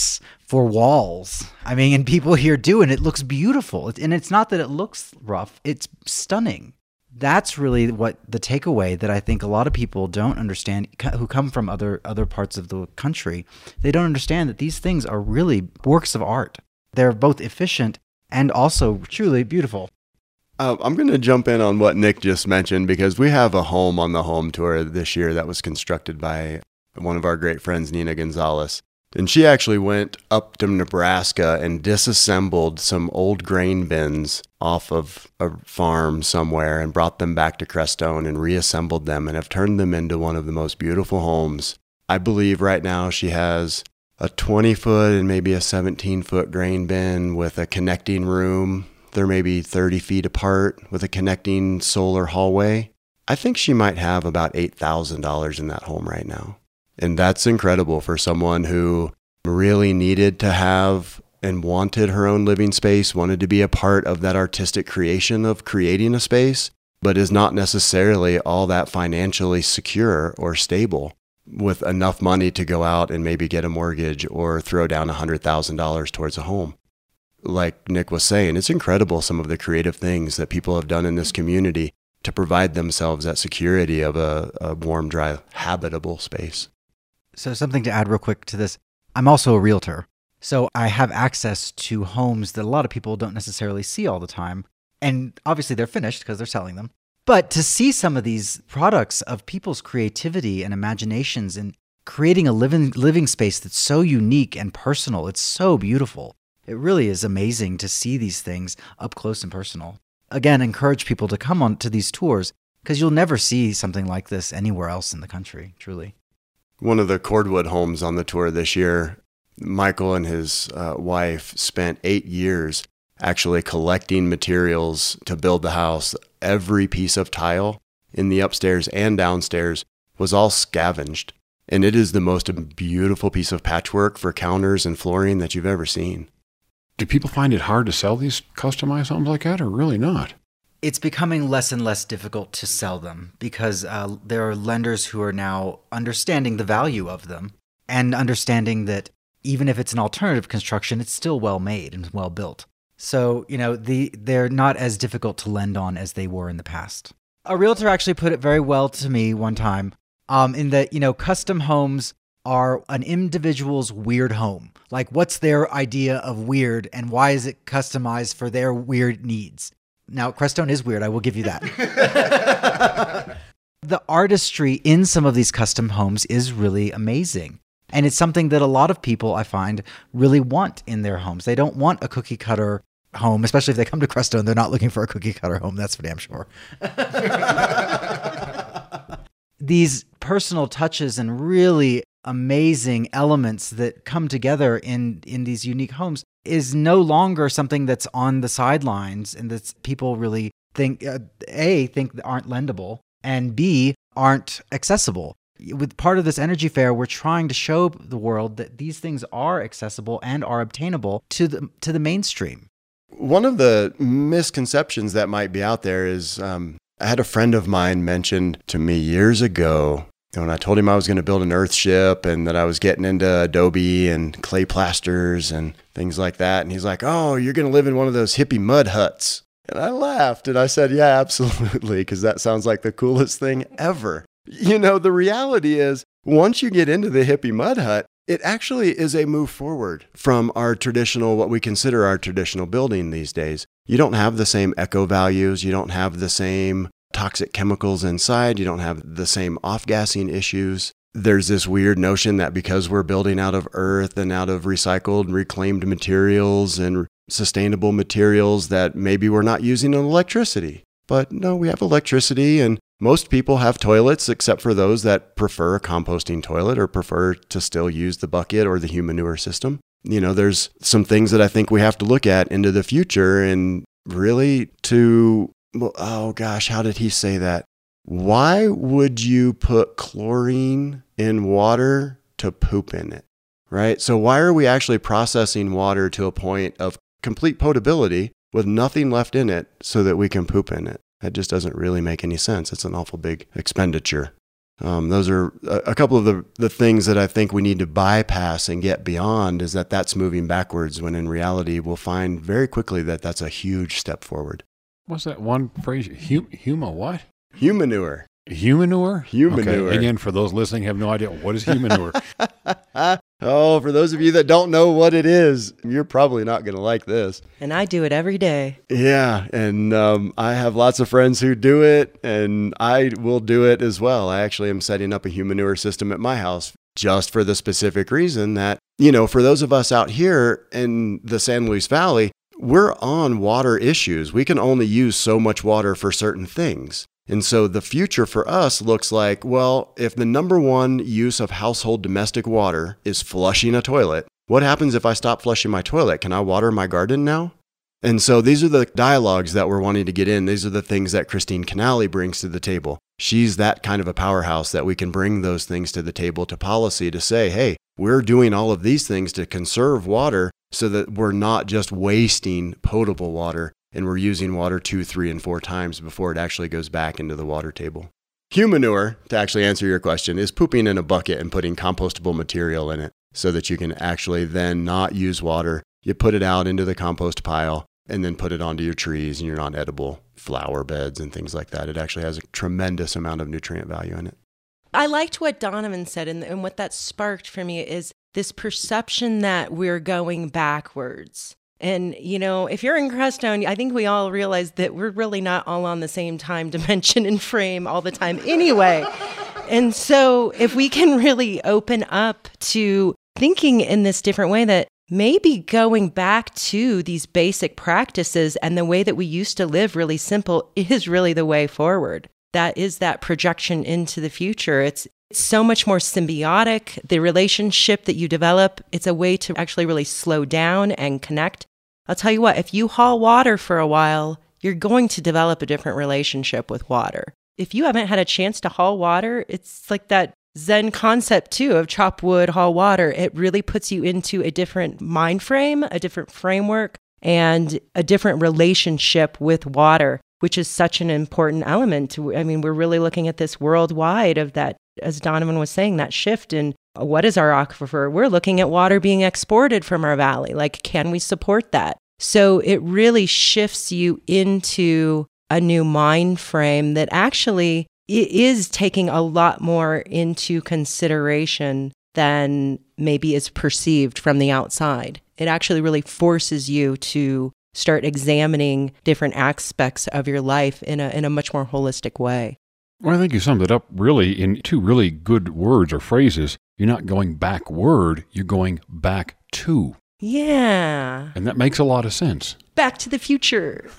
for walls. I mean, and people here do, and it looks beautiful. And it's not that it looks rough, it's stunning. That's really what the takeaway that I think a lot of people don't understand who come from other other parts of the country. They don't understand that these things are really works of art. They're both efficient and also truly beautiful. Uh, I'm going to jump in on what Nick just mentioned because we have a home on the home tour this year that was constructed by one of our great friends, Nina Gonzalez. And she actually went up to Nebraska and disassembled some old grain bins off of a farm somewhere and brought them back to Crestone and reassembled them and have turned them into one of the most beautiful homes. I believe right now she has a twenty foot and maybe a seventeen foot grain bin with a connecting room. They're maybe thirty feet apart with a connecting solar hallway. I think she might have about eight thousand dollars in that home right now. And that's incredible for someone who really needed to have and wanted her own living space, wanted to be a part of that artistic creation of creating a space, but is not necessarily all that financially secure or stable with enough money to go out and maybe get a mortgage or throw down one hundred thousand dollars towards a home. Like Nick was saying, it's incredible some of the creative things that people have done in this community to provide themselves that security of a, a warm, dry, habitable space. So something to add real quick to this. I'm also a realtor. So I have access to homes that a lot of people don't necessarily see all the time. And obviously they're finished because they're selling them. But to see some of these products of people's creativity and imaginations and creating a living living space that's so unique and personal, it's so beautiful. It really is amazing to see these things up close and personal. Again, encourage people to come on to these tours because you'll never see something like this anywhere else in the country, truly. One of the Cordwood homes on the tour this year, Michael and his uh, wife spent eight years actually collecting materials to build the house. Every piece of tile in the upstairs and downstairs was all scavenged. And it is the most beautiful piece of patchwork for counters and flooring that you've ever seen. Do people find it hard to sell these customized homes like that, or really not? It's becoming less and less difficult to sell them because uh, there are lenders who are now understanding the value of them and understanding that even if it's an alternative construction, it's still well made and well built. So, you know, the they're not as difficult to lend on as they were in the past. A realtor actually put it very well to me one time um, in that, you know, custom homes are an individual's weird home. Like, what's their idea of weird and why is it customized for their weird needs? Now, Crestone is weird, I will give you that. The artistry in some of these custom homes is really amazing. And it's something that a lot of people, I find, really want in their homes. They don't want a cookie cutter home, especially if they come to Crestone. They're not looking for a cookie cutter home, that's for damn sure. These personal touches and really amazing elements that come together in, in these unique homes is no longer something that's on the sidelines and that people really think, uh, A, think aren't lendable, and B, aren't accessible. With part of this energy fair, we're trying to show the world that these things are accessible and are obtainable to the to the mainstream. One of the misconceptions that might be out there is um, I had a friend of mine mention to me years ago when I told him I was going to build an earthship and that I was getting into adobe and clay plasters and things like that. And he's like, oh, you're going to live in one of those hippie mud huts. And I laughed and I said, yeah, absolutely, because that sounds like the coolest thing ever. You know, the reality is once you get into the hippie mud hut, it actually is a move forward from our traditional, what we consider our traditional building these days. You don't have the same eco values. You don't have the same toxic chemicals inside. You don't have the same off-gassing issues. There's this weird notion that because we're building out of earth and out of recycled and reclaimed materials and sustainable materials that maybe we're not using electricity. But no, we have electricity, and most people have toilets except for those that prefer a composting toilet or prefer to still use the bucket or the human manure system. You know, there's some things that I think we have to look at into the future and really to, well, oh gosh, how did he say that? Why would you put chlorine in water to poop in it, right? So why are we actually processing water to a point of complete potability with nothing left in it so that we can poop in it? That just doesn't really make any sense. It's an awful big expenditure. Um, those are a, a couple of the, the things that I think we need to bypass and get beyond, is that that's moving backwards, when in reality we'll find very quickly that that's a huge step forward. What's that one phrase? Hum- huma what? Humanure. Humanure? Humanure. Okay. Again, for those listening, have no idea, what is humanure? Oh, for those of you that don't know what it is, you're probably not going to like this. And I do it every day. Yeah, and um, I have lots of friends who do it, and I will do it as well. I actually am setting up a humanure system at my house just for the specific reason that, you know, for those of us out here in the San Luis Valley, we're on water issues. We can only use so much water for certain things. And so the future for us looks like, well, if the number one use of household domestic water is flushing a toilet, what happens if I stop flushing my toilet? Can I water my garden now? And so these are the dialogues that we're wanting to get in. These are the things that Christine Canali brings to the table. She's that kind of a powerhouse that we can bring those things to the table, to policy, to say, hey, we're doing all of these things to conserve water so that we're not just wasting potable water, and we're using water two, three, and four times before it actually goes back into the water table. Humanure, to actually answer your question, is pooping in a bucket and putting compostable material in it so that you can actually then not use water. You put it out into the compost pile and then put it onto your trees and your non-edible flower beds and things like that. It actually has a tremendous amount of nutrient value in it. I liked what Donovan said, and, and what that sparked for me is this perception that we're going backwards. And, you know, if you're in Crestone, I think we all realize that we're really not all on the same time dimension and frame all the time anyway. And so if we can really open up to thinking in this different way, that maybe going back to these basic practices and the way that we used to live really simple is really the way forward. That is that projection into the future. It's It's so much more symbiotic. The relationship that you develop, it's a way to actually really slow down and connect. I'll tell you what, if you haul water for a while, you're going to develop a different relationship with water. If you haven't had a chance to haul water, it's like that Zen concept too of chop wood, haul water. It really puts you into a different mind frame, a different framework, and a different relationship with water, which is such an important element. To, I mean, we're really looking at this worldwide of that, as Donovan was saying, that shift in what is our aquifer? We're looking at water being exported from our valley. Like, can we support that? So it really shifts you into a new mind frame that actually is taking a lot more into consideration than maybe is perceived from the outside. It actually really forces you to start examining different aspects of your life in a in a much more holistic way. Well, I think you summed it up really in two really good words or phrases. You're not going backward, you're going back to. Yeah. And that makes a lot of sense. Back to the future.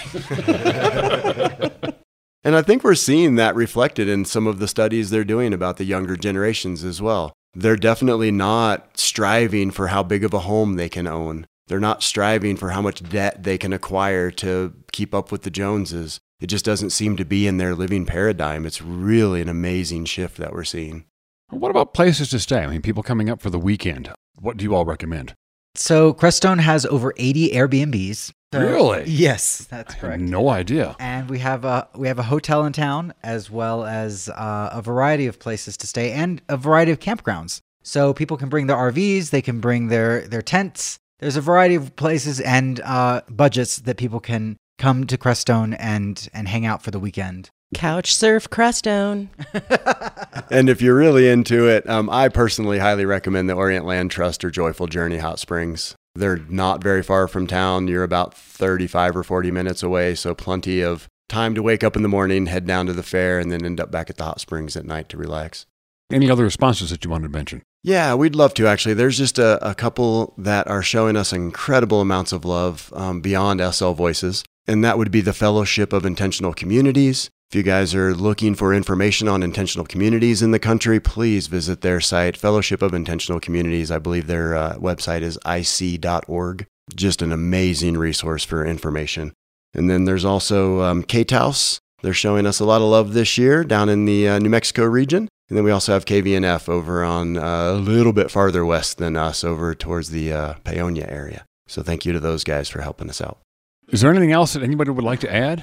And I think we're seeing that reflected in some of the studies they're doing about the younger generations as well. They're definitely not striving for how big of a home they can own. They're not striving for how much debt they can acquire to keep up with the Joneses. It just doesn't seem to be in their living paradigm. It's really an amazing shift that we're seeing. What about places to stay? I mean, people coming up for the weekend. What do you all recommend? So Crestone has over eighty Airbnbs. So, Really? Yes, that's I had correct. no idea. And we have a we have a hotel in town, as well as uh, a variety of places to stay and a variety of campgrounds. So people can bring their R Vs, they can bring their their tents. There's a variety of places and uh, budgets that people can come to Crestone and and hang out for the weekend. Couch surf Crestone. And if you're really into it, um, I personally highly recommend the Orient Land Trust or Joyful Journey Hot Springs. They're not very far from town. You're about thirty-five or forty minutes away, so plenty of time to wake up in the morning, head down to the fair, and then end up back at the hot springs at night to relax. Any other sponsors that you wanted to mention? Yeah, we'd love to, actually. There's just a, a couple that are showing us incredible amounts of love um, beyond S L Voices, and that would be the Fellowship of Intentional Communities. If you guys are looking for information on intentional communities in the country, please visit their site, Fellowship of Intentional Communities. I believe their uh, website is I C dot org. Just an amazing resource for information. And then there's also um, K T A U S. They're showing us a lot of love this year down in the uh, New Mexico region. And then we also have K V N F over on uh, a little bit farther west than us, over towards the uh, Paonia area. So thank you to those guys for helping us out. Is there anything else that anybody would like to add?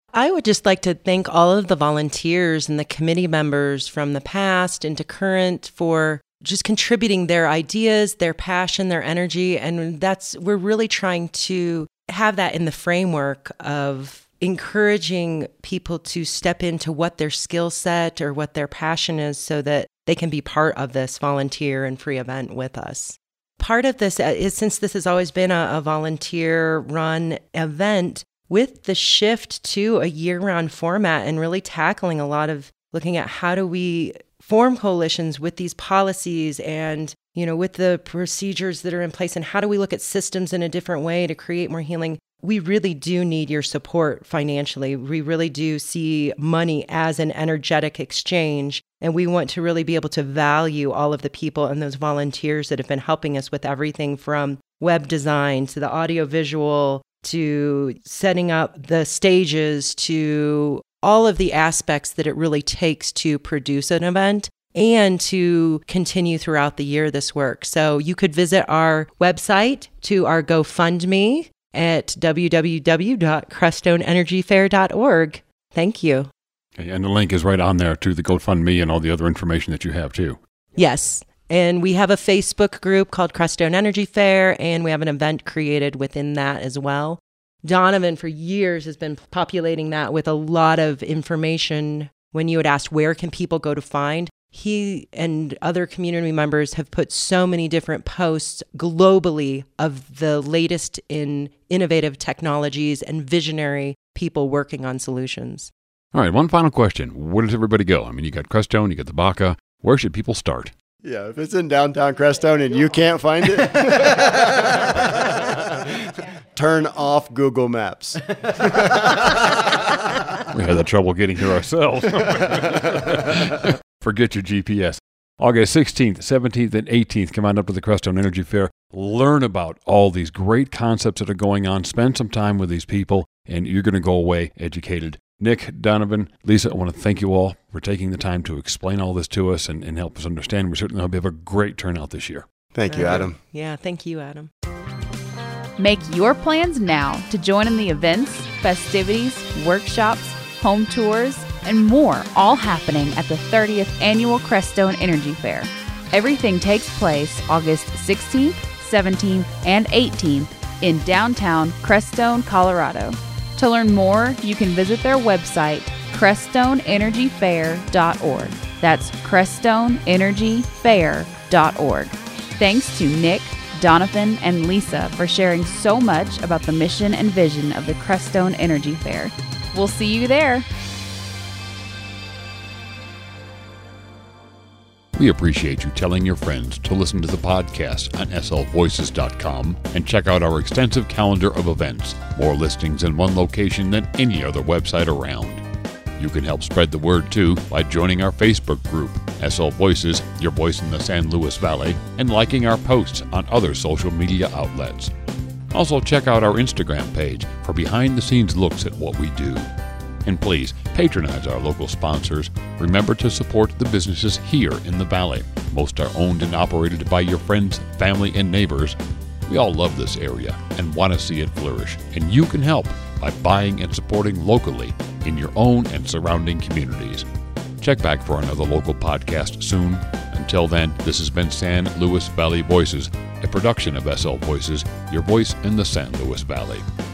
I would just like to thank all of the volunteers and the committee members from the past into current for just contributing their ideas, their passion, their energy. And that's, we're really trying to have that in the framework of encouraging people to step into what their skill set or what their passion is so that they can be part of this volunteer and free event with us. Part of this is, since this has always been a, a volunteer-run event, with the shift to a year-round format and really tackling a lot of looking at how do we form coalitions with these policies and, you know, with the procedures that are in place, and how do we look at systems in a different way to create more healing, we really do need your support financially. We really do see money as an energetic exchange, and we want to really be able to value all of the people and those volunteers that have been helping us with everything from web design to the audiovisual to setting up the stages to all of the aspects that it really takes to produce an event and to continue throughout the year this work. So you could visit our website to our GoFundMe at w w w dot crestone energy fair dot org. Thank you. Okay, and the link is right on there to the GoFundMe and all the other information that you have too. Yes. And we have a Facebook group called Crestone Energy Fair, and we have an event created within that as well. Donovan, for years, has been populating that with a lot of information. When you had asked where can people go to find, he and other community members have put so many different posts globally of the latest in innovative technologies and visionary people working on solutions. All right, one final question. Where does everybody go? I mean, you got Crestone, you got the Baca. Where should people start? Yeah, if it's in downtown Crestone and you can't find it, turn off Google Maps. We had that trouble getting here ourselves. Forget your G P S. August sixteenth, seventeenth, and eighteenth, come on up to the Crestone Energy Fair. Learn about all these great concepts that are going on. Spend some time with these people, and you're going to go away educated. Nick, Donovan, Lisa, I want to thank you all for taking the time to explain all this to us and, and help us understand. We certainly hope you have a great turnout this year. Thank you, Adam. Yeah, thank you, Adam. Make your plans now to join in the events, festivities, workshops, home tours, and more, all happening at the thirtieth Annual Crestone Energy Fair. Everything takes place August sixteenth, seventeenth, and eighteenth in downtown Crestone, Colorado. To learn more, you can visit their website, crestone energy fair dot org. That's crestone energy fair dot org. Thanks to Nick, Donovan, and Lisa for sharing so much about the mission and vision of the Crestone Energy Fair. We'll see you there. We appreciate you telling your friends to listen to the podcast on S L voices dot com and check out our extensive calendar of events, more listings in one location than any other website around. You can help spread the word too by joining our Facebook group, S L Voices, Your Voice in the San Luis Valley, and liking our posts on other social media outlets. Also check out our Instagram page for behind-the-scenes looks at what we do. And please, patronize our local sponsors. Remember to support the businesses here in the Valley. Most are owned and operated by your friends, family, and neighbors. We all love this area and want to see it flourish, and you can help by buying and supporting locally in your own and surrounding communities. Check back for another local podcast soon. Until then, this has been San Luis Valley Voices, a production of S L Voices, your voice in the San Luis Valley.